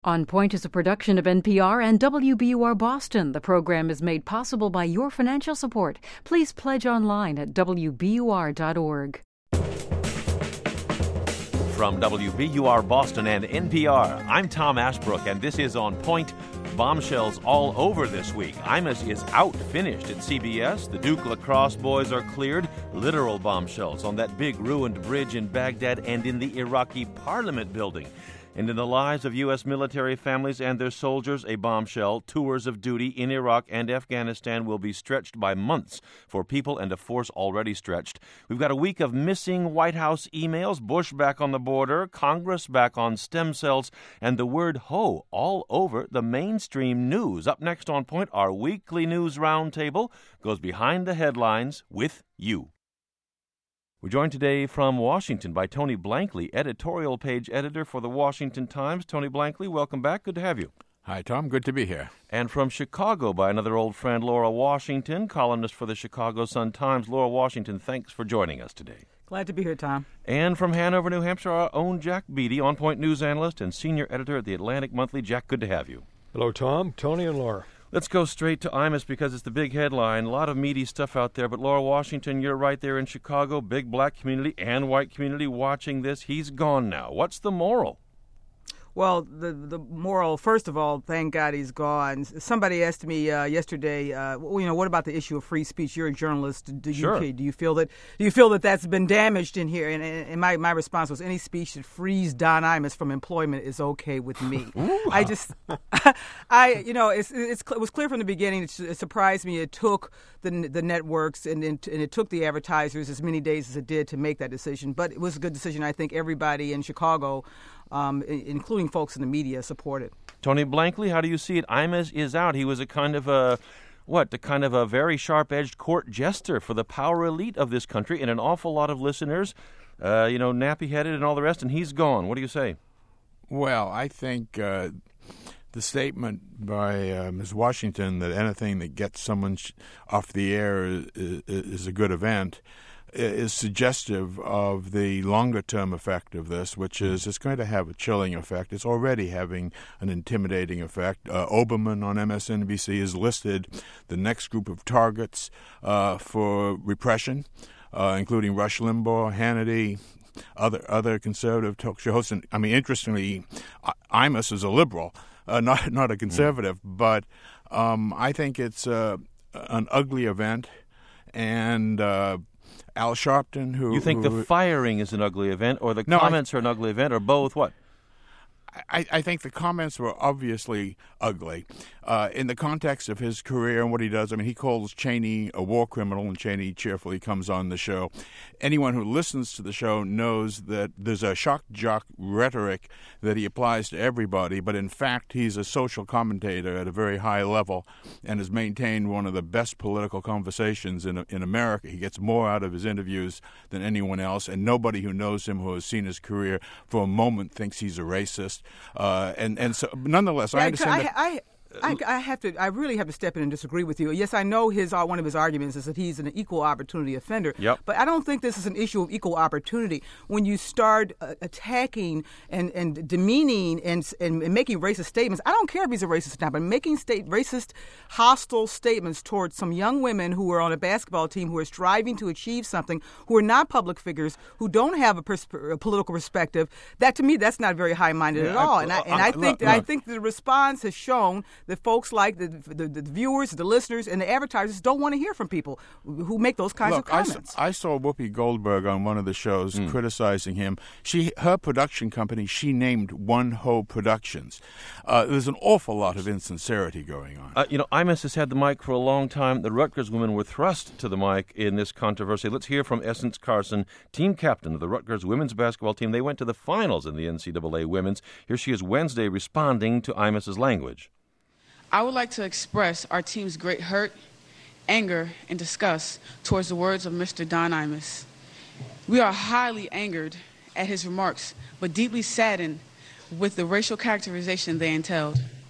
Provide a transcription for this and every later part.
On Point is a production of NPR and WBUR Boston. The program is made possible by your financial support. Please pledge online at WBUR.org. From WBUR Boston and NPR, I'm Tom Ashbrook, and this is On Point. Bombshells all over this week. Imus is out finished at CBS. The Duke lacrosse boys are cleared. Literal bombshells on that big ruined bridge in Baghdad and in the Iraqi Parliament building. And in the lives of U.S. military families and their soldiers, a bombshell. Tours of duty in Iraq and Afghanistan will be stretched by months for people and a force already stretched. We've got a week of missing White House emails, Bush back on the border, Congress back on stem cells, and the word ho all over the mainstream news. Up next on Point, our weekly news roundtable goes behind the headlines with you. We're joined today from Washington by Tony Blankley, editorial page editor for the Washington Times. Tony Blankley, welcome back. Good to have you. Hi, Tom. Good to be here. And from Chicago by another old friend, Laura Washington, columnist for the Chicago Sun-Times. Laura Washington, thanks for joining us today. Glad to be here, Tom. And from Hanover, New Hampshire, our own Jack Beatty, On Point news analyst and senior editor at the Atlantic Monthly. Jack, good to have you. Hello, Tom, Tony, and Laura. Let's go straight to Imus because it's the big headline. A lot of meaty stuff out there. But Laura Washington, you're right there in Chicago. Big black community and white community watching this. He's gone now. What's the moral? Well, the moral, first of all, thank God he's gone. Somebody asked me yesterday, what about the issue of free speech? You're a journalist. Sure. Do you feel that that's been damaged in here? And my response was, any speech that frees Don Imus from employment is okay with me. Ooh. It was clear from the beginning. It surprised me. It took the networks and it took the advertisers as many days as it did to make that decision. But it was a good decision. I think everybody in Chicago, including folks in the media, supported. Tony Blankley, how do you see it? Imus is out. He was a kind of a very sharp-edged court jester for the power elite of this country and an awful lot of listeners, nappy-headed and all the rest, and he's gone. What do you say? Well, I think the statement by Ms. Washington that anything that gets someone off the air is a good event is suggestive of the longer-term effect of this, which is it's going to have a chilling effect. It's already having an intimidating effect. Oberman on MSNBC has listed the next group of targets for repression, including Rush Limbaugh, Hannity, other conservative talk show hosts. And, interestingly, Imus is a liberal, not a conservative, but I think it's an ugly event, and Al Sharpton, You think the firing is an ugly event, or the comments are an ugly event, or both? What? I think the comments were obviously ugly. In the context of his career and what he does, he calls Cheney a war criminal, and Cheney cheerfully comes on the show. Anyone who listens to the show knows that there's a shock jock rhetoric that he applies to everybody, but in fact he's a social commentator at a very high level and has maintained one of the best political conversations in America. He gets more out of his interviews than anyone else, and nobody who knows him, who has seen his career for a moment, thinks he's a racist. And so, nonetheless, I understand that. I really have to step in and disagree with you. Yes, I know one of his arguments is that he's an equal opportunity offender. Yep. But I don't think this is an issue of equal opportunity. When you start attacking and demeaning and making racist statements, I don't care if he's a racist or not, but making racist, hostile statements towards some young women who are on a basketball team who are striving to achieve something, who are not public figures, who don't have a political perspective, that to me, that's not very high-minded at all. I think the response has shown that folks like the viewers, the listeners, and the advertisers don't want to hear from people who make those kinds of comments. I saw Whoopi Goldberg on one of the shows criticizing him. Her production company, she named One Ho Productions. There's an awful lot of insincerity going on. Imus has had the mic for a long time. The Rutgers women were thrust to the mic in this controversy. Let's hear from Essence Carson, team captain of the Rutgers women's basketball team. They went to the finals in the NCAA women's. Here she is Wednesday responding to Imus's language. I would like to express our team's great hurt, anger, and disgust towards the words of Mr. Don Imus. We are highly angered at his remarks, but deeply saddened with the racial characterization they entailed.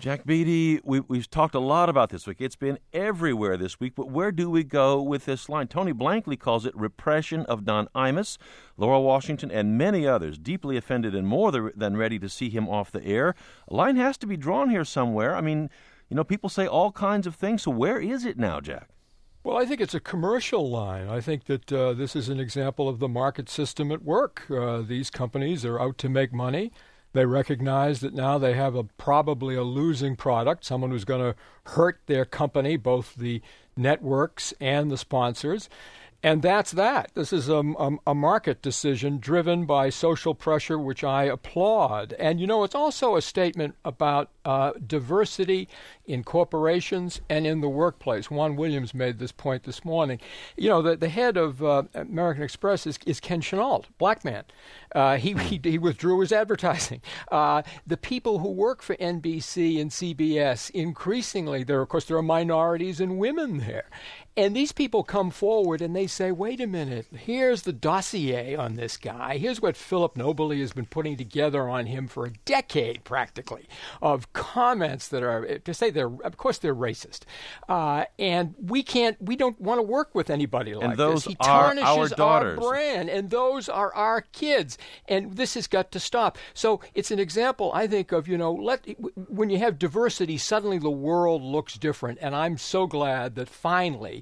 Jack Beatty, we've talked a lot about this week. It's been everywhere this week, but where do we go with this line? Tony Blankley calls it repression of Don Imus. Laura Washington and many others deeply offended and more than ready to see him off the air. A line has to be drawn here somewhere. I mean, people say all kinds of things, so where is it now, Jack? Well, I think it's a commercial line. I think that this is an example of the market system at work. These companies are out to make money. They recognize that now they have probably a losing product, someone who's going to hurt their company, both the networks and the sponsors. And that's that. This is a market decision driven by social pressure, which I applaud. And, it's also a statement about diversity in corporations and in the workplace. Juan Williams made this point this morning. The head of American Express is Ken Chenault, black man. He withdrew his advertising. The people who work for NBC and CBS, increasingly, there are minorities and women there. And these people come forward and they say, wait a minute, here's the dossier on this guy. Here's what Philip Nobley has been putting together on him for a decade, practically, of comments that are, to say of course they're racist. And we don't want to work with anybody like this. He tarnishes our brand, and those are our kids. And this has got to stop. So it's an example, I think, of, when you have diversity, suddenly the world looks different. And I'm so glad that finally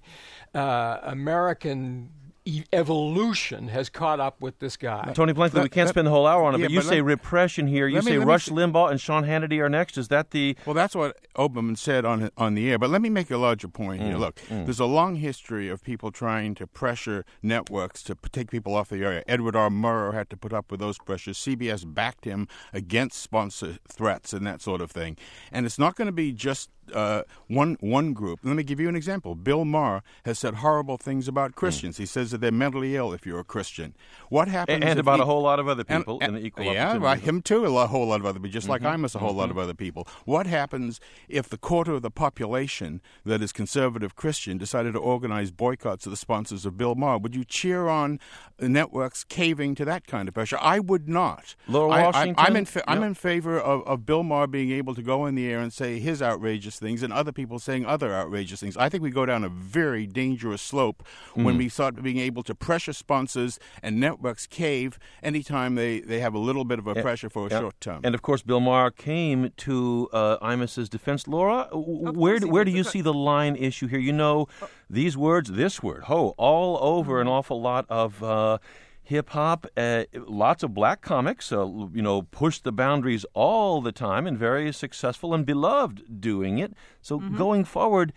American evolution has caught up with this guy. Tony Blankley, we can't spend the whole hour on it, but you say repression here. You say Rush Limbaugh and Sean Hannity are next. Is that the... Well, that's what Oberman said on the air. But let me make a larger point here. Look, there's a long history of people trying to pressure networks to take people off the air. Edward R. Murrow had to put up with those pressures. CBS backed him against sponsor threats and that sort of thing. And it's not going to be just one group. Let me give you an example. Bill Maher has said horrible things about Christians. He says that they're mentally ill if you're a Christian. What happens? And about a whole lot of other people in the equal opportunity. Yeah, right. Him too. A whole lot of other people, just like Imus, a whole lot of other people. What happens if the quarter of the population that is conservative Christian decided to organize boycotts of the sponsors of Bill Maher? Would you cheer on networks caving to that kind of pressure? I would not. Laura Washington? I'm in favor of Bill Maher being able to go in the air and say his outrageous things and other people saying other outrageous things. I think we go down a very dangerous slope when we start being able to pressure sponsors and networks cave anytime they have a little bit of a pressure for a short term. And, of course, Bill Maher came to Imus's defense. Laura, where do you see the line issue here? These words, this word, all over an awful lot of hip-hop, lots of black comics, push the boundaries all the time and very successful and beloved doing it. So going forward,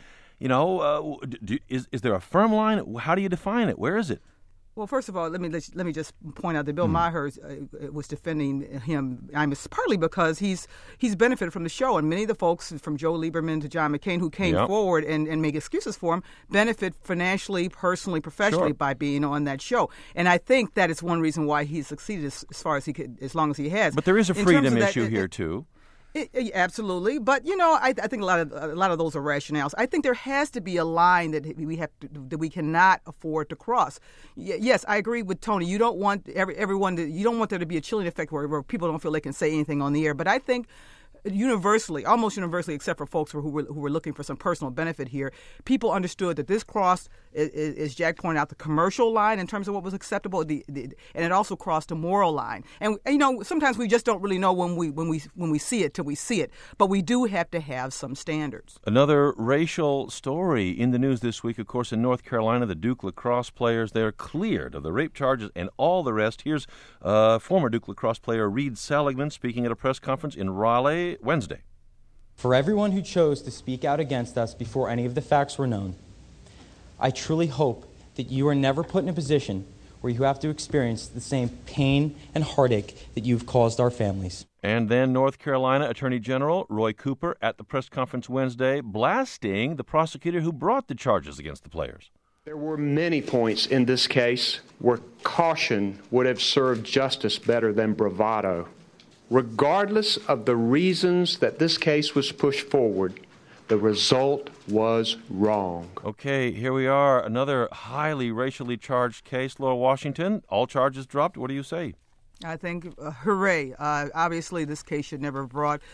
is there a firm line? How do you define it? Where is it? Well, first of all, let me just point out that Bill Maher was defending him. Partly because he's benefited from the show, and many of the folks, from Joe Lieberman to John McCain, who came forward and make excuses for him, benefit financially, personally, professionally by being on that show. And I think that is one reason why he succeeded as far as he could, as long as he has. But there is a freedom issue here too. Absolutely, but I think a lot of those are rationales. I think there has to be a line that we cannot afford to cross. Yes, I agree with Tony. You don't want everyone you don't want there to be a chilling effect where people don't feel they can say anything on the air. But I think almost universally, except for folks who were looking for some personal benefit here, people understood that this crossed, as Jack pointed out, the commercial line in terms of what was acceptable, and it also crossed a moral line. And sometimes we just don't really know when we see it till we see it, but we do have to have some standards. Another racial story in the news this week, of course, in North Carolina, the Duke lacrosse players, they're cleared of the rape charges and all the rest. Here's former Duke lacrosse player Reed Seligman speaking at a press conference in Raleigh Wednesday. For everyone who chose to speak out against us before any of the facts were known, I truly hope that you are never put in a position where you have to experience the same pain and heartache that you've caused our families. And then North Carolina Attorney General Roy Cooper at the press conference Wednesday blasting the prosecutor who brought the charges against the players. There were many points in this case where caution would have served justice better than bravado. Regardless of the reasons that this case was pushed forward, the result was wrong. Okay, here we are, another highly racially charged case. Laura Washington, all charges dropped. What do you say? I think, hooray. Obviously, this case should never have brought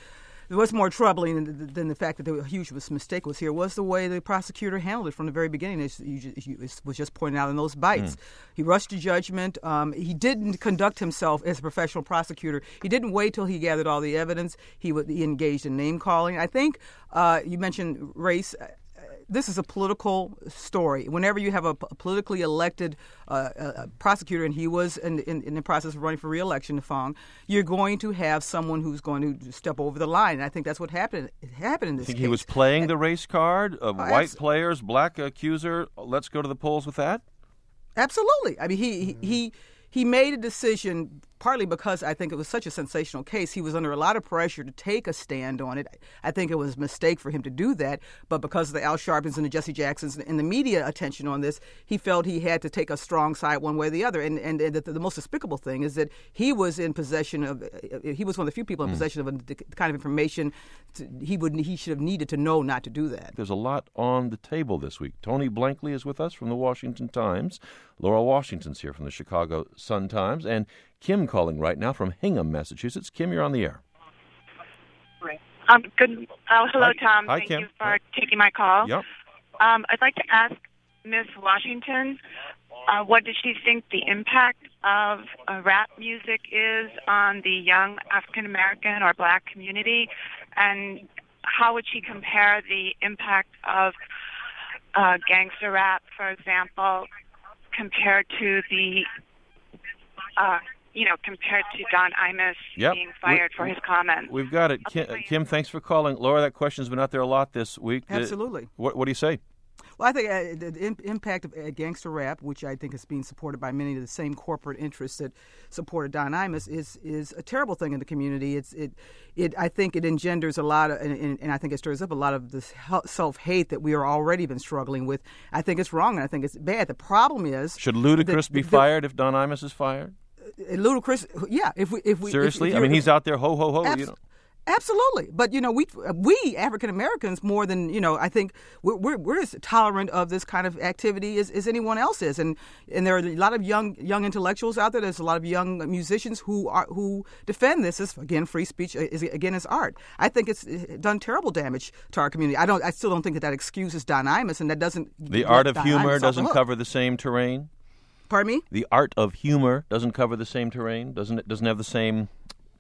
what's more troubling than the fact that a huge mistake was here was the way the prosecutor handled it from the very beginning. It was just pointed out in those bites. He rushed to judgment. He didn't conduct himself as a professional prosecutor. He didn't wait till he gathered all the evidence. He engaged in name calling. I think you mentioned race. This is a political story. Whenever you have a politically elected prosecutor, and he was in the process of running for re-election, Fong, you're going to have someone who's going to step over the line. And I think that's what happened. It happened in this case. Think he was playing the race card of white players, black accuser? Let's go to the polls with that? Absolutely. I mean, he made a decision partly because I think it was such a sensational case. He was under a lot of pressure to take a stand on it. I think it was a mistake for him to do that, but because of the Al Sharptons and the Jesse Jacksons and the media attention on this, he felt he had to take a strong side one way or the other. And the most despicable thing is that he was in possession of, he was one of the few people in possession of the kind of information he should have needed to know not to do that. There's a lot on the table this week. Tony Blankley is with us from the Washington Times. Laura Washington's here from the Chicago Sun-Times, and Kim calling right now from Hingham, Massachusetts. Kim, you're on the air. Good. Hello, Tom. Hi, Thank Kim. you for taking my call. Yep. I'd like to ask Ms. Washington, what does she think the impact of rap music is on the young African-American or black community, and how would she compare the impact of gangster rap, for example, compared to the compared to Don Imus being fired for his comments? We've got it. Kim, thanks for calling. Laura, that question's been out there a lot this week. Absolutely. What do you say? Well, I think the impact of gangster rap, which I think is being supported by many of the same corporate interests that supported Don Imus, is a terrible thing in the community. I think it engenders a lot of, and I think it stirs up a lot of this self-hate that we are already been struggling with. I think it's wrong, and I think it's bad. The problem is, should Ludacris be fired if Don Imus is fired? Ludacris, yeah. If we seriously, I mean, he's out there ho ho ho. Absolutely, but we African Americans, more than I think we're as tolerant of this kind of activity as anyone else is, and there are a lot of young intellectuals out there. There's a lot of young musicians who defend this as, again, free speech as art. I think it's done terrible damage to our community. I still don't think that excuses Don Imus, and that doesn't. The art of humor doesn't cover the same terrain. Pardon me? The art of humor doesn't cover the same terrain. Doesn't have the same.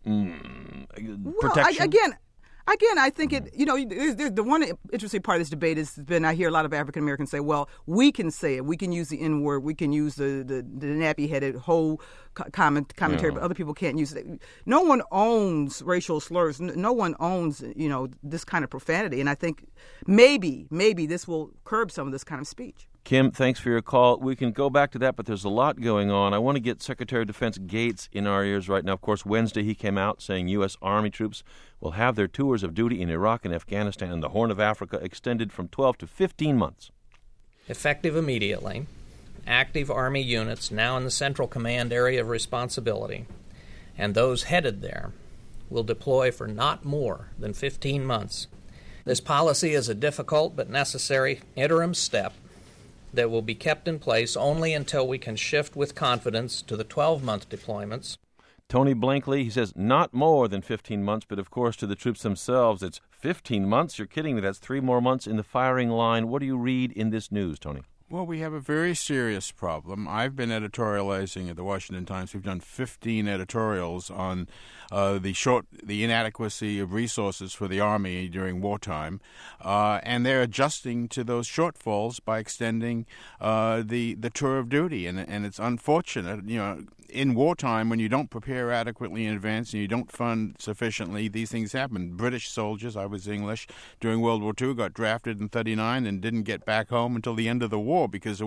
Protection. Again, I think it. The one interesting part of this debate has been I hear a lot of African Americans say, "Well, we can say it. We can use the N word. We can use the nappy-headed whole commentary, but other people can't use it." No one owns racial slurs. No one owns this kind of profanity. And I think maybe this will curb some of this kind of speech. Kim, thanks for your call. We can go back to that, but there's a lot going on. I want to get Secretary of Defense Gates in our ears right now. Of course, Wednesday he came out saying U.S. Army troops will have their tours of duty in Iraq and Afghanistan and the Horn of Africa extended from 12 to 15 months. Effective immediately, active Army units now in the Central Command area of responsibility, and those headed there, will deploy for not more than 15 months. This policy is a difficult but necessary interim step that will be kept in place only until we can shift with confidence to the 12-month deployments. Tony Blankley, he says not more than 15 months, but of course to the troops themselves, it's 15 months. You're kidding me. That's 3 more months in the firing line. What do you read in this news, Tony? Well, we have a very serious problem. I've been editorializing at the Washington Times. We've done 15 editorials on the inadequacy of resources for the Army during wartime, and they're adjusting to those shortfalls by extending the tour of duty. And it's unfortunate, in wartime, when you don't prepare adequately in advance and you don't fund sufficiently, these things happen. British soldiers, I was English, during World War II got drafted in 1939 and didn't get back home until the end of the war because,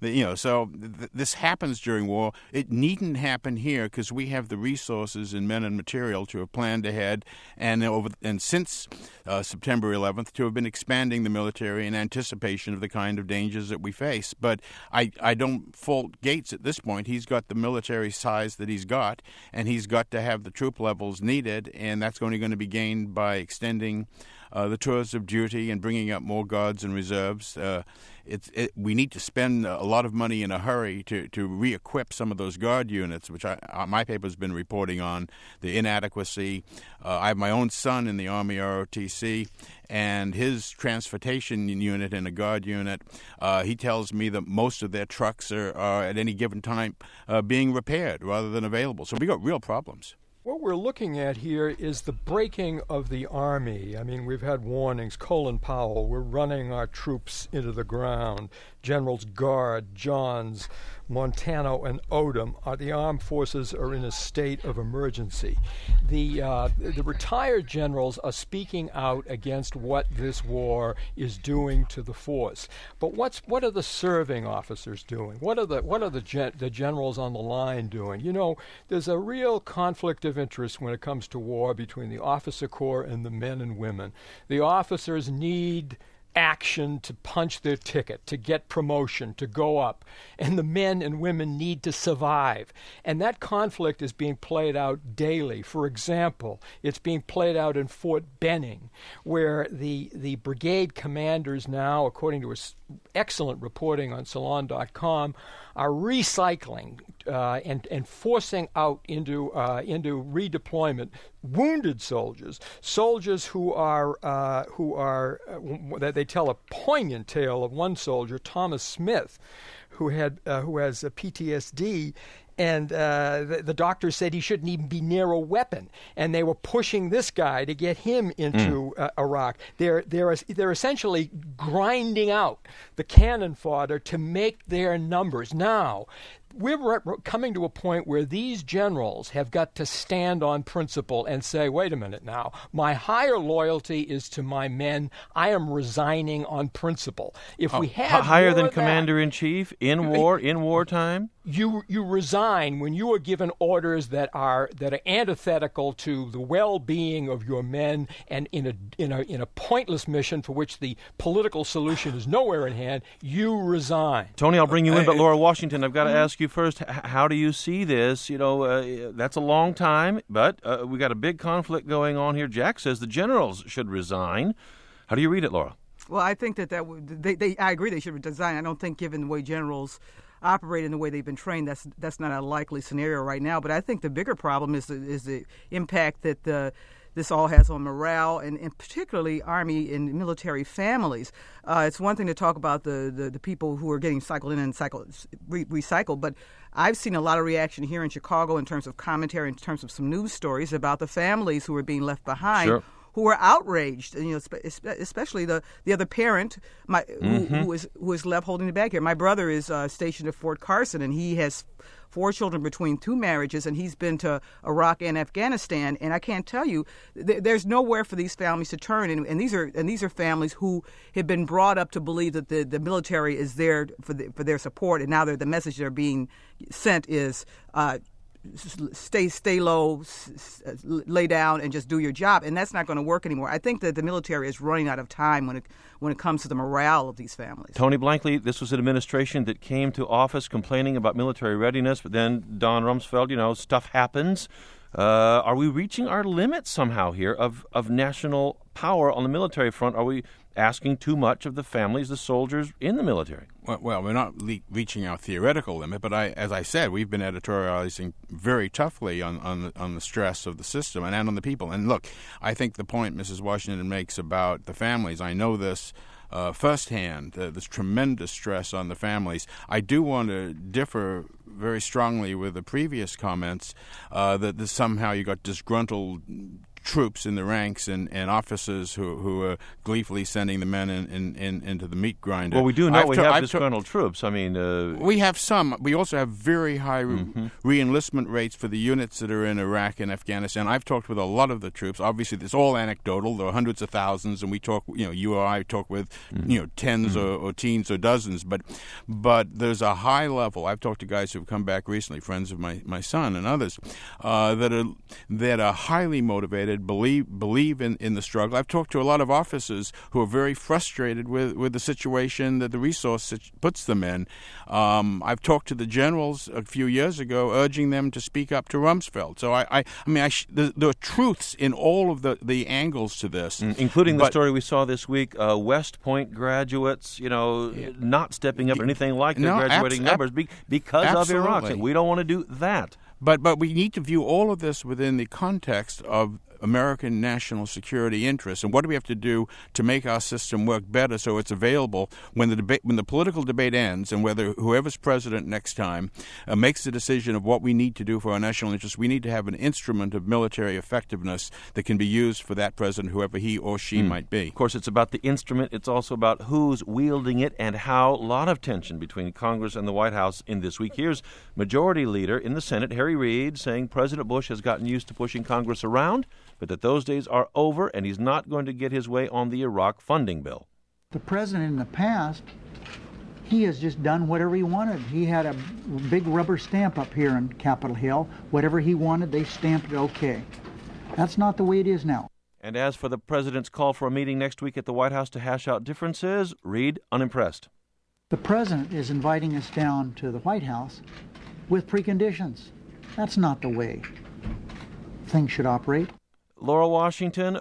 this happens during war. It needn't happen here because we have the resources and men and material to have planned ahead and since September 11th to have been expanding the military in anticipation of the kind of dangers that we face. But I don't fault Gates at this point. He's got the military size that he's got, and he's got to have the troop levels needed, and that's only going to be gained by extending the tours of duty and bringing up more guards and reserves. We need to spend a lot of money in a hurry to re-equip some of those guard units, which my paper's been reporting on, the inadequacy. I have my own son in the Army ROTC, and his transportation unit in a guard unit, he tells me that most of their trucks are at any given time being repaired rather than available. So we got real problems. What we're looking at here is the breaking of the Army. I mean, we've had warnings. Colin Powell, we're running our troops into the ground. Generals Guard, Johns, Montano, and Odom, the armed forces are in a state of emergency. The retired generals are speaking out against what this war is doing to the force. But what are the serving officers doing? What are the generals on the line doing? You know, there's a real conflict of interest when it comes to war between the officer corps and the men and women. The officers need action to punch their ticket, to get promotion, to go up. And the men and women need to survive. And that conflict is being played out daily. For example, it's being played out in Fort Benning, where the brigade commanders now, according to excellent reporting on Salon.com, are recycling and forcing out into redeployment wounded soldiers who are that they tell a poignant tale of one soldier, Thomas Smith, who has a PTSD. And the doctor said he shouldn't even be near a weapon, and they were pushing this guy to get him into Iraq. They're essentially grinding out the cannon fodder to make their numbers. Now, we're coming to a point where these generals have got to stand on principle and say, wait a minute now, my higher loyalty is to my men. I am resigning on principle. If we had higher than commander-in-chief in wartime? You resign when you are given orders that are antithetical to the well-being of your men, and in a pointless mission for which the political solution is nowhere in hand. You resign. Tony, I'll bring you in, but Laura Washington, I've got to ask you first. How do you see this? You know, that's a long time, but we got a big conflict going on here. Jack says the generals should resign. How do you read it, Laura? Well, I think that I agree they should resign. I don't think, given the way generals operate in the way they've been trained, that's not a likely scenario right now. But I think the bigger problem is the impact that this all has on morale, and particularly Army and military families. It's one thing to talk about the people who are getting cycled in and recycled, but I've seen a lot of reaction here in Chicago in terms of commentary, in terms of some news stories about the families who are being left behind. Sure. Who are outraged, and, you know, especially the other parent who is left holding the bag here. My brother is stationed at Fort Carson, and he has 4 children between 2 marriages, and he's been to Iraq and Afghanistan. And I can't tell you, there's nowhere for these families to turn. And these are families who have been brought up to believe that the military is there for their support, and now the message they're being sent is stay low, lay down, and just do your job. And that's not going to work anymore. I think that the military is running out of time when it comes to the morale of these families. Tony Blankley, this was an administration that came to office complaining about military readiness, but then Don Rumsfeld, stuff happens. Are we reaching our limit somehow here of national power on the military front? Are we asking too much of the families, the soldiers in the military? Well, we're not reaching our theoretical limit, but as I said, we've been editorializing very toughly on the stress of the system and on the people. And look, I think the point Mrs. Washington makes about the families, I know this firsthand, this tremendous stress on the families. I do want to differ very strongly with the previous comments that somehow you got disgruntled troops in the ranks and officers who are gleefully sending the men into the meat grinder. Well, we do know we have disgruntled troops. I mean, we have some. We also have very high re-enlistment rates for the units that are in Iraq and Afghanistan. I've talked with a lot of the troops. Obviously, it's all anecdotal. There are hundreds of thousands, and we talk. You or I talk with tens or teens or dozens. But there's a high level. I've talked to guys who've come back recently, friends of my son and others, that are highly motivated, motivated, believe in the struggle. I've talked to a lot of officers who are very frustrated with the situation that the resource puts them in. I've talked to the generals a few years ago, urging them to speak up to Rumsfeld. So there are truths in all of the angles to this, including the story we saw this week: West Point graduates, not stepping up or anything like their graduating numbers because of Iraq. We don't want to do that. But we need to view all of this within the context of American national security interests, and what do we have to do to make our system work better so it's available when the political debate ends, and whether whoever's president next time makes the decision of what we need to do for our national interests. We need to have an instrument of military effectiveness that can be used for that president, whoever he or she might be. Of course, it's about the instrument. It's also about who's wielding it and how. A lot of tension between Congress and the White House in this week. Here's Majority Leader in the Senate, Harry Reid, saying President Bush has gotten used to pushing Congress around, but that those days are over and he's not going to get his way on the Iraq funding bill. The president in the past, he has just done whatever he wanted. He had a big rubber stamp up here in Capitol Hill. Whatever he wanted, they stamped it okay. That's not the way it is now. And as for the president's call for a meeting next week at the White House to hash out differences, Reid unimpressed. The president is inviting us down to the White House with preconditions. That's not the way things should operate. Laura Washington,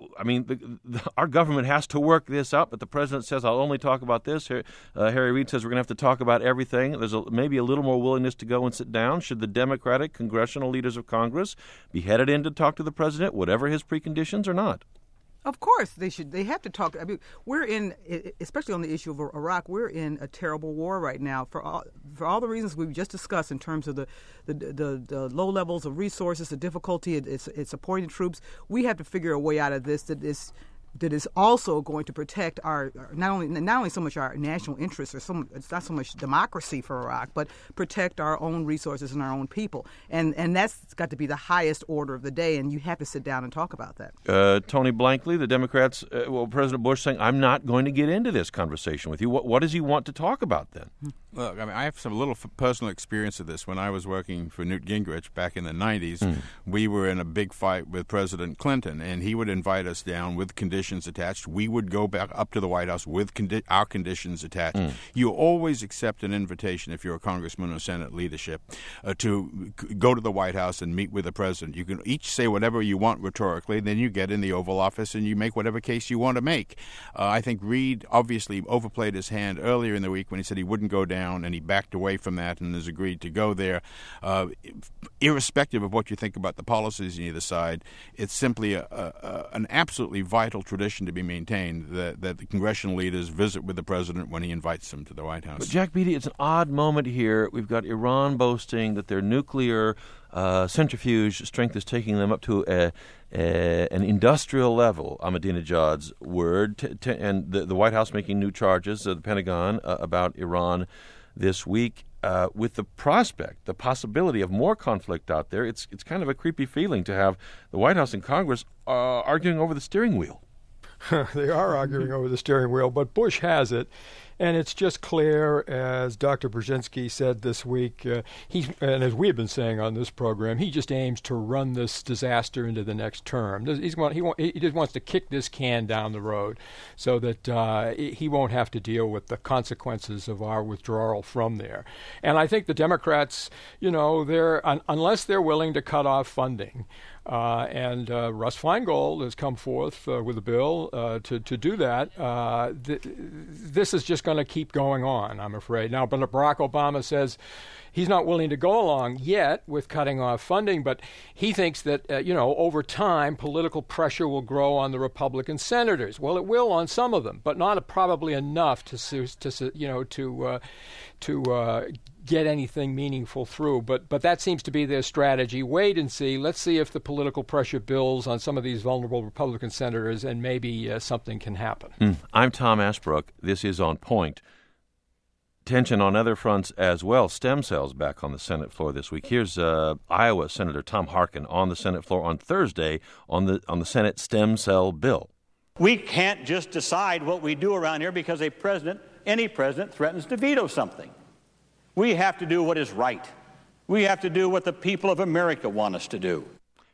our government has to work this out, but the president says, I'll only talk about this. Harry Reid says we're going to have to talk about everything. There's maybe a little more willingness to go and sit down. Should the Democratic congressional leaders of Congress be headed in to talk to the president, whatever his preconditions or not? Of course, they should. They have to talk. I mean, we're in, especially on the issue of Iraq, we're in a terrible war right now for all the reasons we've just discussed in terms of the low levels of resources, the difficulty it's supporting troops. We have to figure a way out of this that is also going to protect our not only so much our national interests it's not so much democracy for Iraq, but protect our own resources and our own people, and that's got to be the highest order of the day, and you have to sit down and talk about that. Tony Blankley, the Democrats, President Bush saying, I'm not going to get into this conversation with you. What does he want to talk about then? Look, I have some little personal experience of this. When I was working for Newt Gingrich back in the 90s, we were in a big fight with President Clinton, and he would invite us down with conditions attached. We would go back up to the White House with our conditions attached. You always accept an invitation if you're a congressman or Senate leadership to go to the White House and meet with the president. You can each say whatever you want rhetorically, then you get in the Oval Office and you make whatever case you want to make. I think Reid obviously overplayed his hand earlier in the week when he said he wouldn't go down, and he backed away from that and has agreed to go there. Irrespective of what you think about the policies on either side, it's simply an absolutely vital tradition to be maintained that the congressional leaders visit with the president when he invites them to the White House. But Jack Beatty, it's an odd moment here. We've got Iran boasting that their nuclear centrifuge strength is taking them up to an industrial level, Ahmadinejad's word, and the White House making new charges, the Pentagon, about Iran this week. With the possibility of more conflict out there, it's kind of a creepy feeling to have the White House and Congress arguing over the steering wheel. They are arguing over the steering wheel, but Bush has it. And it's just clear, as Dr. Brzezinski said this week, and as we have been saying on this program, he just aims to run this disaster into the next term. He just wants to kick this can down the road so that he won't have to deal with the consequences of our withdrawal from there. And I think the Democrats, unless they're willing to cut off funding, and Russ Feingold has come forth with a bill to do that. This is just going to keep going on, I'm afraid. Now, but Barack Obama says he's not willing to go along yet with cutting off funding, but he thinks that, over time, political pressure will grow on the Republican senators. Well, it will on some of them, but not probably enough to get anything meaningful through. But that seems to be their strategy. Wait and see. Let's see if the political pressure builds on some of these vulnerable Republican senators, and maybe something can happen. I'm Tom Ashbrook. This is On Point. Tension on other fronts as well. Stem cells back on the Senate floor this week. Here's Iowa Senator Tom Harkin on the Senate floor on Thursday on the Senate stem cell bill. We can't just decide what we do around here because any president threatens to veto something. We have to do what is right. We have to do what the people of America want us to do.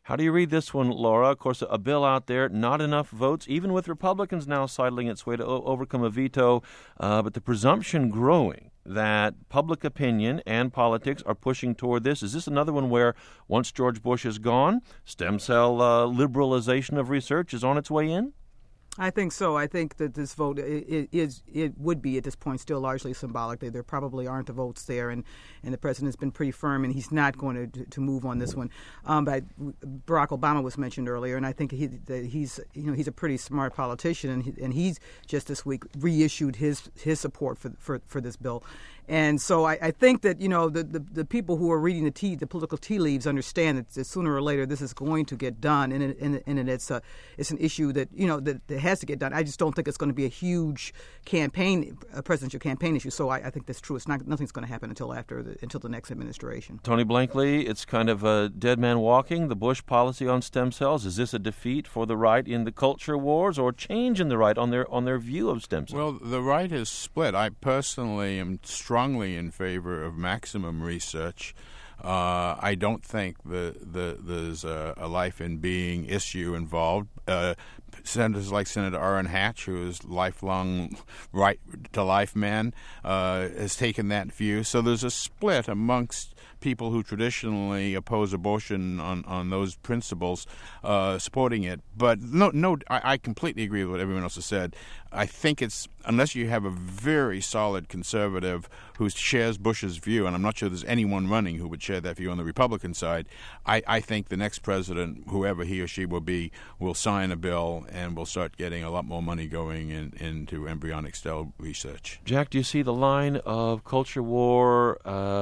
How do you read this one, Laura? Of course, a bill out there, not enough votes, even with Republicans now sidling its way to overcome a veto, but the presumption growing that public opinion and politics are pushing toward this. Is this another one where, once George Bush is gone, stem cell liberalization of research is on its way in? I think so. I think that this vote it would be at this point still largely symbolic. There probably aren't the votes there, and the president's been pretty firm, and he's not going to move on this one. But Barack Obama was mentioned earlier, and I think he's a pretty smart politician, and he's just this week reissued his support for this bill. And so I think that the people who are reading the political tea leaves understand that sooner or later this is going to get done, and it's an issue that that has to get done. I just don't think it's going to be a huge presidential campaign issue. So I think that's true. Nothing's going to happen until the next administration. Tony Blankley, it's kind of a dead man walking. The Bush policy on stem cells, is this a defeat for the right in the culture wars, or change in the right on their view of stem cells? Well, the right is split. I personally am strongly in favor of maximum research. I don't think there's a life in being issue involved. Senators like Senator Orrin Hatch, who is lifelong right-to-life man, has taken that view. So there's a split amongst people who traditionally oppose abortion on those principles, supporting it. But I completely agree with what everyone else has said. I think it's, unless you have a very solid conservative who shares Bush's view, and I'm not sure there's anyone running who would share that view on the Republican side, I think the next president, whoever he or she will be, will sign a bill and will start getting a lot more money going into embryonic cell research. Jack, do you see the line of culture war,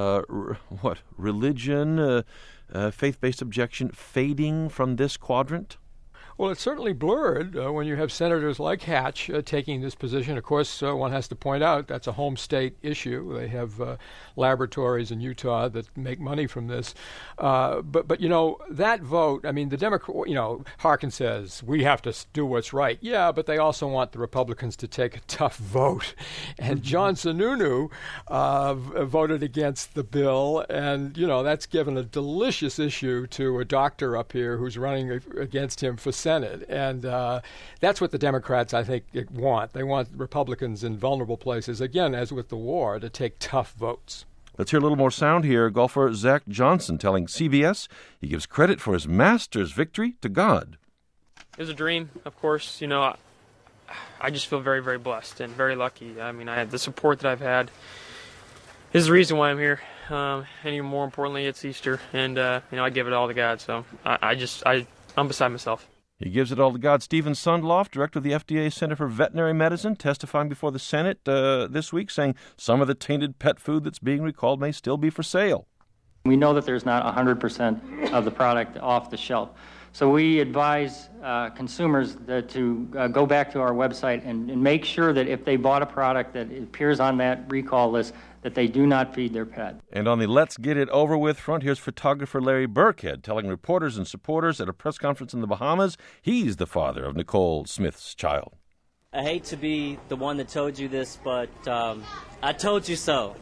religion, faith-based objection fading from this quadrant? Well, it's certainly blurred when you have senators like Hatch taking this position. Of course, one has to point out that's a home state issue. They have laboratories in Utah that make money from this. But that vote, I mean, the Democrat, Harkin says, we have to do what's right. Yeah, but they also want the Republicans to take a tough vote. And John Sununu voted against the bill, and, that's given a delicious issue to a doctor up here who's running against him for Senate. And that's what the Democrats, I think, want. They want Republicans in vulnerable places, again, as with the war, to take tough votes. Let's hear a little more sound here. Golfer Zach Johnson telling CBS he gives credit for his Masters victory to God. It was a dream, of course. I just feel very, very blessed and very lucky. I mean, I had the support that I've had is the reason why I'm here. And even more importantly, it's Easter, and I give it all to God. So I'm beside myself. He gives it all to God. Stephen Sundloff, director of the FDA Center for Veterinary Medicine, testifying before the Senate this week, saying some of the tainted pet food that's being recalled may still be for sale. We know that there's not 100% of the product off the shelf. So we advise consumers to go back to our website and make sure that if they bought a product that appears on that recall list, that they do not feed their pet. And on the Let's Get It Over With front, here's photographer Larry Burkhead telling reporters and supporters at a press conference in the Bahamas he's the father of Nicole Smith's child. I hate to be the one that told you this, but I told you so.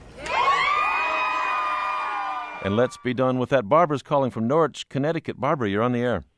And let's be done with that. Barbara's calling from Norwich, Connecticut. Barbara, you're on the air.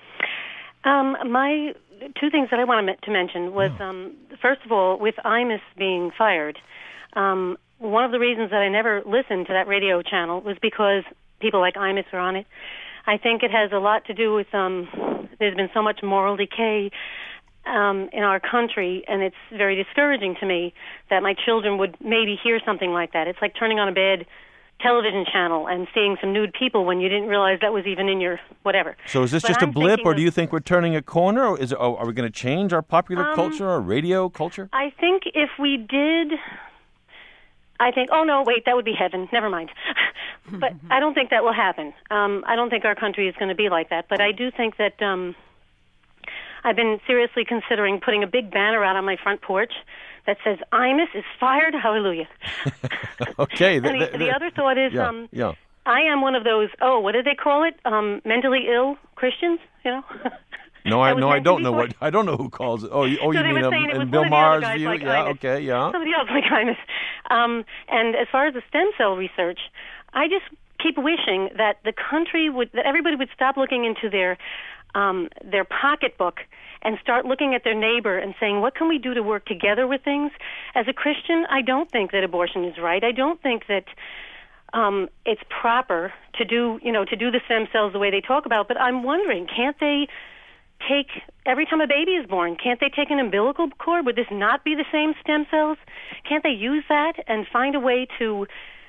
My two things that I wanted to mention was, first of all, with Imus being fired, one of the reasons that I never listened to that radio channel was because people like Imus were on it. I think it has a lot to do with there's been so much moral decay in our country, and it's very discouraging to me that my children would maybe hear something like that. It's like turning on a bad television channel and seeing some nude people when you didn't realize that was even in your whatever. So is this just a blip, or do you think we're turning a corner, or are we going to change our popular culture or radio culture? I think if we did, oh no, wait, that would be heaven. Never mind. But I don't think that will happen. I don't think our country is going to be like that. But I do think that I've been seriously considering putting a big banner out on my front porch that says, Imus is fired, hallelujah. Okay. The other thought is, I am one of those, what do they call it? Mentally ill Christians, No, I don't know I don't know who calls it. Oh, you mean in Bill Maher's view? Like yeah, Imus. okay, yeah. Somebody else like Imus. And as far as the stem cell research, I just keep wishing that the country that everybody would stop looking into their pocketbook and start looking at their neighbor and saying, what can we do to work together with things? As a Christian, I don't think that abortion is right. I don't think that it's proper to do the stem cells the way they talk about. But I'm wondering, can't they take, every time a baby is born, can't they take an umbilical cord? Would this not be the same stem cells? Can't they use that and find a way to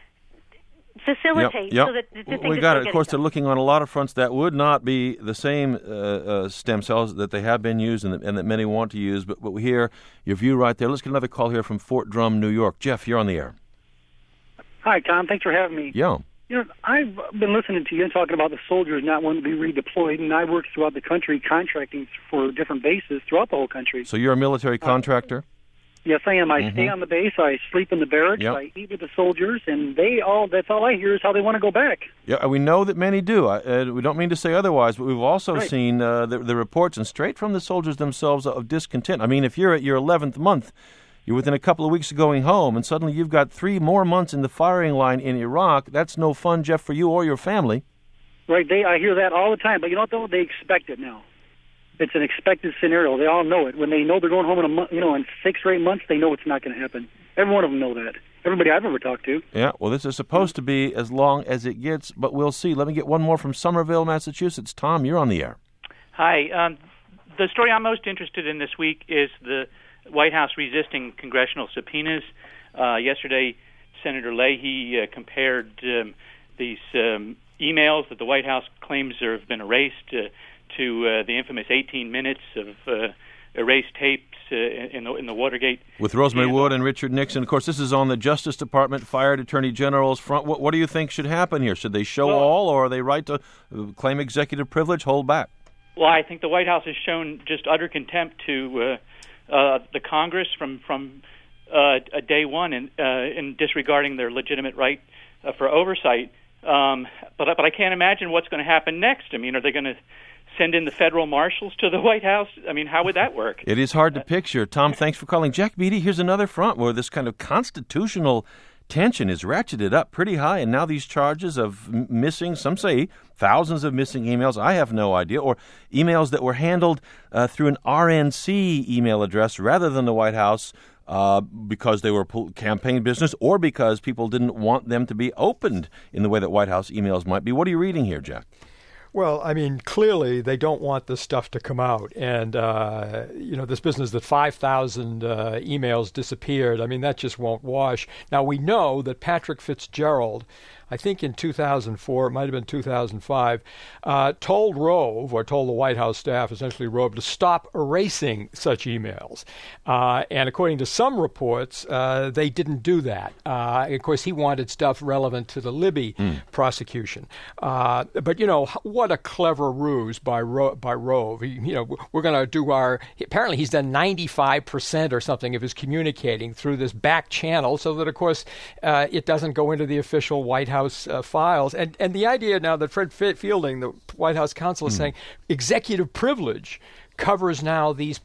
facilitate so that the thing we got it. Of course, they're looking on a lot of fronts. That would not be the same stem cells that they have been used and that many want to use. But we hear your view right there. Let's get another call here from Fort Drum, New York. Jeff, you're on the air. Hi, Tom. Thanks for having me. Yeah. I've been listening to you and talking about the soldiers not wanting to be redeployed, and I work throughout the country contracting for different bases throughout the whole country. So you're a military contractor? Yes, I am. I stay on the base. I sleep in the barracks. I eat with the soldiers, and that's all I hear is how they want to go back. Yeah, we know that many do. We don't mean to say otherwise, but we've also seen the reports, and straight from the soldiers themselves, of discontent. I mean, if you're at your 11th month, you're within a couple of weeks of going home, and suddenly you've got 3 more months in the firing line in Iraq. That's no fun, Jeff, for you or your family. Right. I hear that all the time, but you know what, though? They expect it now. It's an expected scenario. They all know it. When they know they're going home in a month, in 6 or 8 months, they know it's not going to happen. Every one of them know that. Everybody I've ever talked to. Yeah, well, this is supposed to be as long as it gets, but we'll see. Let me get one more from Somerville, Massachusetts. Tom, you're on the air. Hi. The story I'm most interested in this week is the White House resisting congressional subpoenas. Yesterday, Senator Leahy compared these emails that the White House claims have been erased to the infamous 18 minutes of erased tapes in the Watergate. With Rosemary Wood and Richard Nixon. Of course, this is on the Justice Department, fired Attorney General's front. What do you think should happen here? Should they show all, or are they right to claim executive privilege, hold back? Well, I think the White House has shown just utter contempt to the Congress from day one in disregarding their legitimate right for oversight. But I can't imagine what's going to happen next. I mean, are they going to send in the federal marshals to the White House? I mean, how would that work? It is hard to picture. Tom, thanks for calling. Jack Beatty, here's another front where this kind of constitutional tension is ratcheted up pretty high, and now these charges of missing, some say thousands of missing emails, I have no idea, or emails that were handled through an RNC email address rather than the White House because they were campaign business or because people didn't want them to be opened in the way that White House emails might be. What are you reading here, Jack? Well, I mean, clearly they don't want this stuff to come out. And, this business that 5,000 emails disappeared, I mean, that just won't wash. Now, we know that Patrick Fitzgerald, I think in 2004, it might have been 2005, told Rove, or told the White House staff, essentially Rove, to stop erasing such emails. And according to some reports, they didn't do that. Of course, he wanted stuff relevant to the Libby prosecution. But, what a clever ruse by Rove. We're going to do apparently he's done 95% or something of his communicating through this back channel so that, of course, it doesn't go into the official White House files. And the idea now that Fred Fielding, the White House counsel, is saying executive privilege covers now these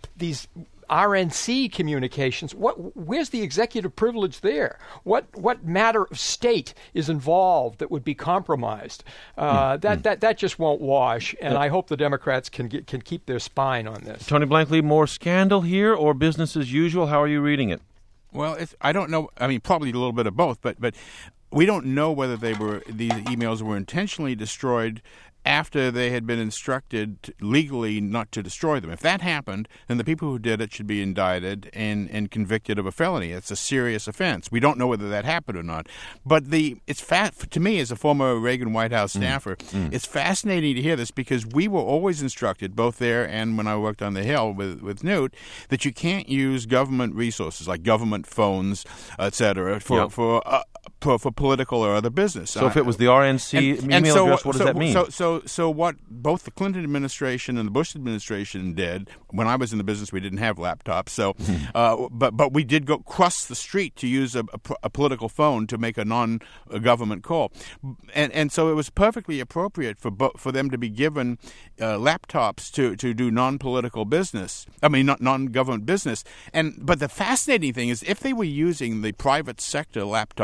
RNC communications. Where's the executive privilege there? What matter of state is involved that would be compromised? That just won't wash. And I hope the Democrats can keep their spine on this. Tony Blankley, more scandal here or business as usual? How are you reading it? Well, I don't know. I mean, probably a little bit of both, but we don't know whether these emails were intentionally destroyed after they had been instructed legally not to destroy them. If that happened, then the people who did it should be indicted and convicted of a felony. It's a serious offense. We don't know whether that happened or not. But to me, as a former Reagan White House staffer, it's fascinating to hear this because we were always instructed, both there and when I worked on the Hill with Newt, that you can't use government resources like government phones, et cetera, for political or other business. So if it was the RNC email address, what does that mean? So what both the Clinton administration and the Bush administration did, when I was in the business, we didn't have laptops. So, but we did go cross the street to use a political phone to make a non-government call, and so it was perfectly appropriate for them to be given laptops to do non-political business. I mean, not non-government business. But the fascinating thing is, if they were using the private sector laptops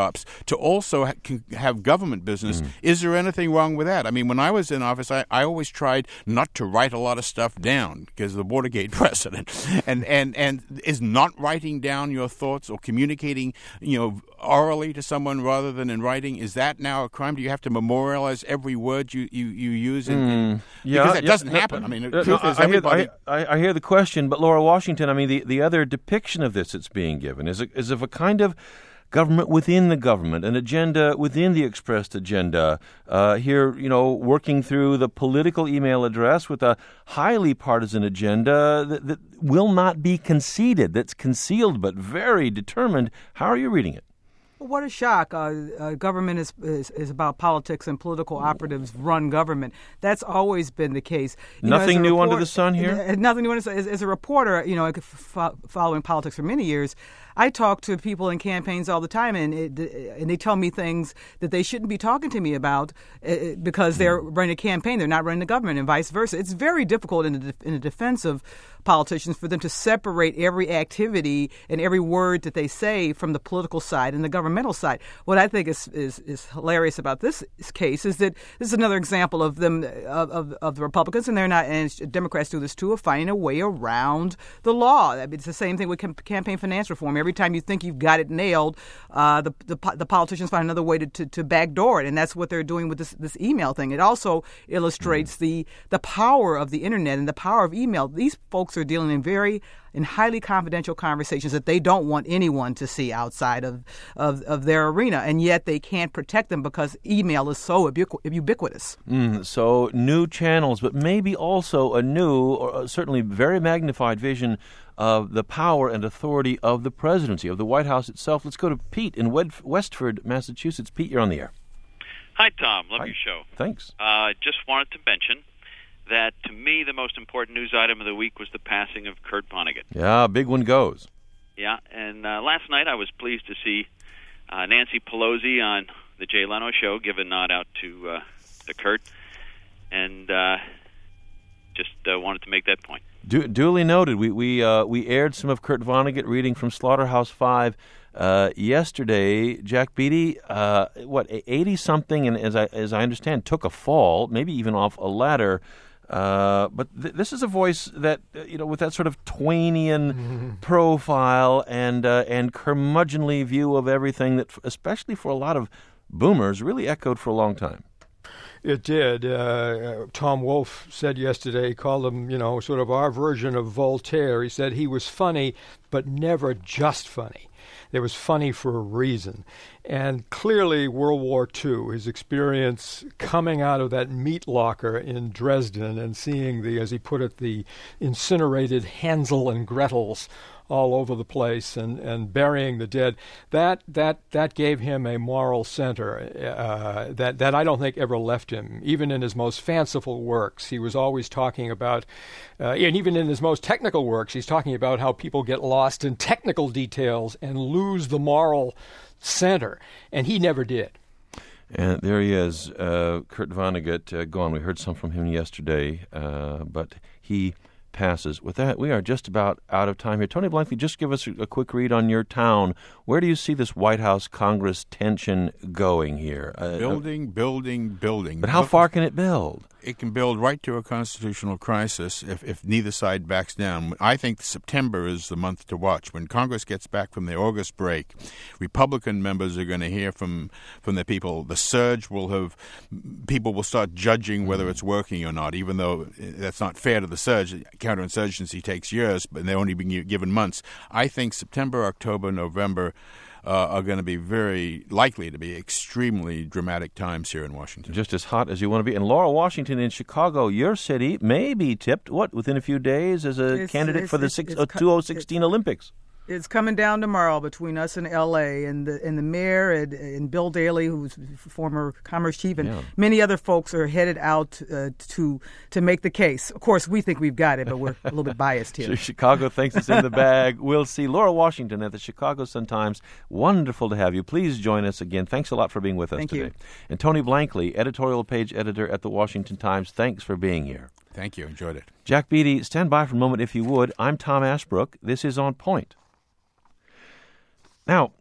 to also have government business. Is there anything wrong with that? I mean, when I was in office, I always tried not to write a lot of stuff down because of the Watergate precedent. And is not writing down your thoughts or communicating, orally to someone rather than in writing, is that now a crime? Do you have to memorialize every word you use? Because that doesn't happen. I mean, the truth is everybody... I hear the question, but Laura Washington, I mean, the other depiction of this that's being given is of a kind of government within the government, an agenda within the expressed agenda. Here, working through the political email address with a highly partisan agenda that will not be conceded, that's concealed but very determined. How are you reading it? What a shock. Government is about politics, and political operatives run government. That's always been the case. Nothing new under the sun here? Nothing new under the sun. As a reporter, following politics for many years, I talk to people in campaigns all the time, and they tell me things that they shouldn't be talking to me about because they're running a campaign. They're not running the government, and vice versa. It's very difficult in the defense of politicians for them to separate every activity and every word that they say from the political side and the governmental side. What I think is hilarious about this case is that this is another example of them of the Republicans, and they're not, and Democrats do this too, of finding a way around the law. I mean, it's the same thing with campaign finance reform. Every time you think you've got it nailed, the politicians find another way to backdoor it, and that's what they're doing with this email thing. It also illustrates the power of the internet and the power of email. These folks are dealing in highly confidential conversations that they don't want anyone to see outside of their arena, and yet they can't protect them because email is so ubiquitous. So new channels, but maybe also a new, or certainly very magnified vision of the power and authority of the presidency, of the White House itself. Let's go to Pete in Westford, Massachusetts. Pete, you're on the air. Hi, Tom. Love your show. Thanks. Just wanted to mention that, to me, the most important news item of the week was the passing of Kurt Vonnegut. Yeah, big one goes. Yeah, and last night I was pleased to see Nancy Pelosi on the Jay Leno show give a nod out to Kurt, and just wanted to make that point. Duly noted. We aired some of Kurt Vonnegut reading from Slaughterhouse-5 yesterday. Jack Beatty, 80-something, and as I understand, took a fall, maybe even off a ladder. But this is a voice that, with that sort of Twainian profile and curmudgeonly view of everything that, especially for a lot of boomers, really echoed for a long time. It did. Tom Wolfe said yesterday, he called him, sort of our version of Voltaire. He said he was funny, but never just funny. It was funny for a reason. And clearly World War II, his experience coming out of that meat locker in Dresden and seeing as he put it, the incinerated Hansel and Gretels all over the place and burying the dead, that gave him a moral center that I don't think ever left him. Even in his most fanciful works, he was always talking about, and even in his most technical works, he's talking about how people get lost in technical details and lose the moral center, and he never did. And there he is, Kurt Vonnegut, gone. We heard some from him yesterday, but he passes. With that, we are just about out of time here. Tony Blankley, just give us a quick read on your town. Where do you see this White House-Congress tension going here? Building. But how far can it build? It can build right to a constitutional crisis if neither side backs down. I think September is the month to watch. When Congress gets back from their August break, Republican members are going to hear from the people. The surge people will start judging whether it's working or not, even though that's not fair to the surge. Counterinsurgency takes years, but they're only being given months. I think September, October, November are going to be very likely to be extremely dramatic times here in Washington. Just as hot as you want to be. And Laura Washington in Chicago, your city, may be tipped, within a few days as a candidate for the 2016 Olympics. It's coming down tomorrow between us and L.A. and the mayor and Bill Daley, who's former commerce chief, and many other folks are headed out to make the case. Of course, we think we've got it, but we're a little bit biased here. Chicago thinks it's in the bag. We'll see. Laura Washington at the Chicago Sun-Times. Wonderful to have you. Please join us again. Thanks a lot for being with us today. Thank you. And Tony Blankley, editorial page editor at the Washington Times. Thanks for being here. Thank you. Enjoyed it. Jack Beatty, stand by for a moment if you would. I'm Tom Ashbrook. This is On Point. Now,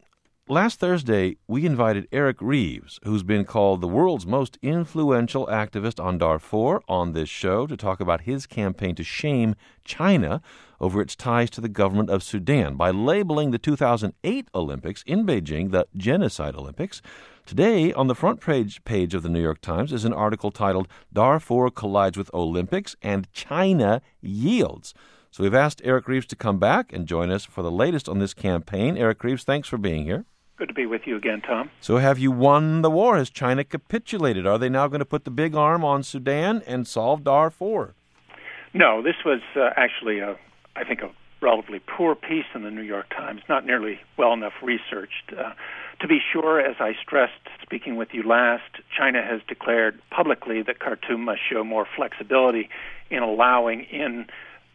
last Thursday, we invited Eric Reeves, who's been called the world's most influential activist on Darfur, on this show to talk about his campaign to shame China over its ties to the government of Sudan by labeling the 2008 Olympics in Beijing the Genocide Olympics. Today, on the front page of the New York Times is an article titled Darfur Collides with Olympics and China Yields. So we've asked Eric Reeves to come back and join us for the latest on this campaign. Eric Reeves, thanks for being here. Good to be with you again, Tom. So have you won the war? Has China capitulated? Are they now going to put the big arm on Sudan and solve Darfur? No, this was actually, I think, a relatively poor piece in the New York Times, not nearly well enough researched. To be sure, as I stressed speaking with you last, China has declared publicly that Khartoum must show more flexibility in allowing in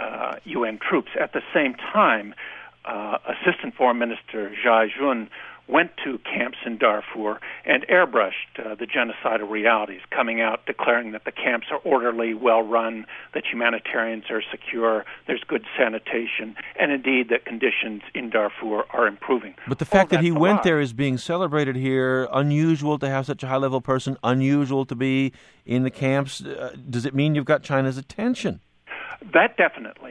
UN troops. At the same time, Assistant Foreign Minister Jia Jun went to camps in Darfur and airbrushed the genocidal realities, coming out declaring that the camps are orderly, well-run, that humanitarians are secure, there's good sanitation, and indeed that conditions in Darfur are improving. But the fact that he went there is being celebrated here, unusual to have such a high-level person, unusual to be in the camps. Does it mean you've got China's attention? That definitely,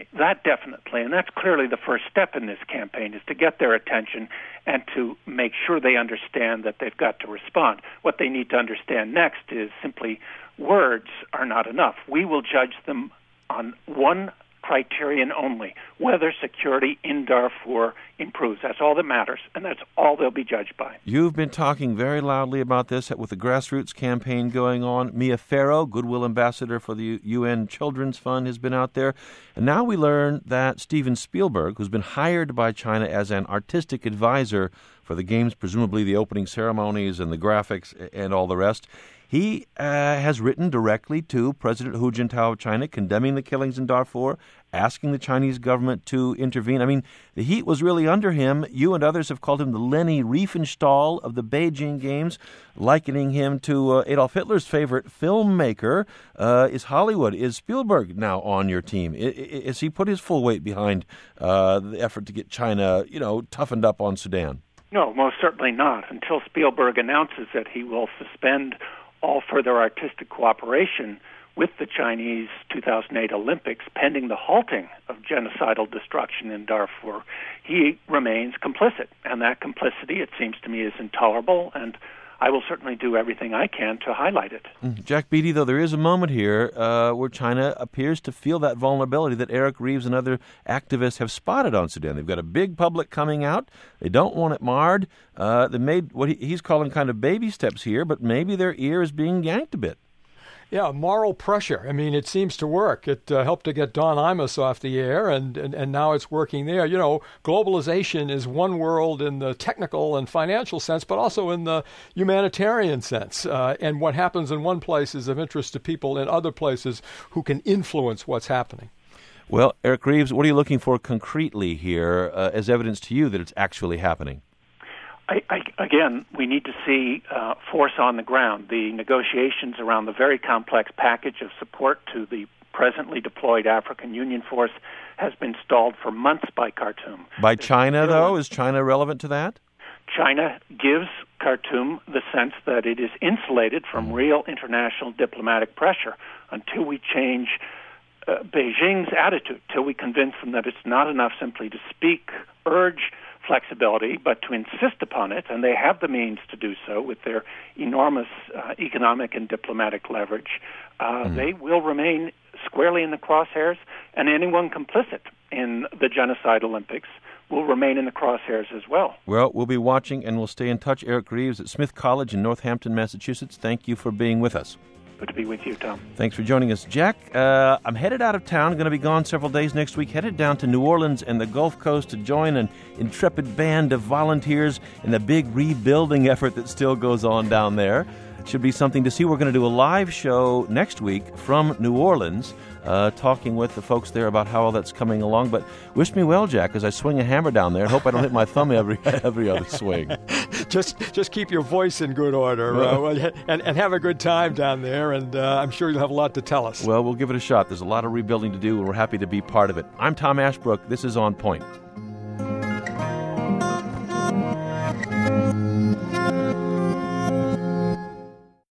and that's clearly the first step in this campaign, is to get their attention and to make sure they understand that they've got to respond. What they need to understand next is simply words are not enough. We will judge them on one criterion only, whether security in Darfur improves. That's all that matters, and that's all they'll be judged by. You've been talking very loudly about this with the grassroots campaign going on. Mia Farrow, Goodwill Ambassador for the UN Children's Fund, has been out there. And now we learn that Steven Spielberg, who's been hired by China as an artistic advisor for the games, presumably the opening ceremonies and the graphics and all the rest, he has written directly to President Hu Jintao of China, condemning the killings in Darfur, asking the Chinese government to intervene. I mean, the heat was really under him. You and others have called him the Leni Riefenstahl of the Beijing Games, likening him to Adolf Hitler's favorite filmmaker. Is Hollywood, is Spielberg now on your team? Is he put his full weight behind the effort to get China, toughened up on Sudan? No, most certainly not. Until Spielberg announces that he will suspend all further artistic cooperation with the Chinese 2008 Olympics, pending the halting of genocidal destruction in Darfur, he remains complicit. And that complicity, it seems to me, is intolerable, and I will certainly do everything I can to highlight it. Jack Beatty, though, there is a moment here where China appears to feel that vulnerability that Eric Reeves and other activists have spotted on Sudan. They've got a big public coming out. They don't want it marred. They made what he's calling kind of baby steps here, but maybe their ear is being yanked a bit. Yeah, moral pressure. I mean, it seems to work. It helped to get Don Imus off the air, and now it's working there. Globalization is one world in the technical and financial sense, but also in the humanitarian sense. And what happens in one place is of interest to people in other places who can influence what's happening. Well, Eric Reeves, what are you looking for concretely here as evidence to you that it's actually happening? Again, we need to see force on the ground. The negotiations around the very complex package of support to the presently deployed African Union force has been stalled for months by Khartoum. By China, though? Is China relevant to that? China gives Khartoum the sense that it is insulated from real international diplomatic pressure until we change Beijing's attitude, till we convince them that it's not enough simply to speak, urge flexibility, but to insist upon it, and they have the means to do so with their enormous economic and diplomatic leverage. They will remain squarely in the crosshairs, and anyone complicit in the Genocide Olympics will remain in the crosshairs as well. Well, we'll be watching, and we'll stay in touch. Eric Reeves at Smith College in Northampton, Massachusetts. Thank you for being with us. Good to be with you, Tom. Thanks for joining us. Jack, I'm headed out of town, going to be gone several days next week, headed down to New Orleans and the Gulf Coast to join an intrepid band of volunteers in the big rebuilding effort that still goes on down there. It should be something to see. We're going to do a live show next week from New Orleans, talking with the folks there about how all that's coming along. But wish me well, Jack, as I swing a hammer down there. Hope I don't hit my thumb every other swing. Just keep your voice in good order and have a good time down there, and I'm sure you'll have a lot to tell us. Well, we'll give it a shot. There's a lot of rebuilding to do, and we're happy to be part of it. I'm Tom Ashbrook. This is On Point.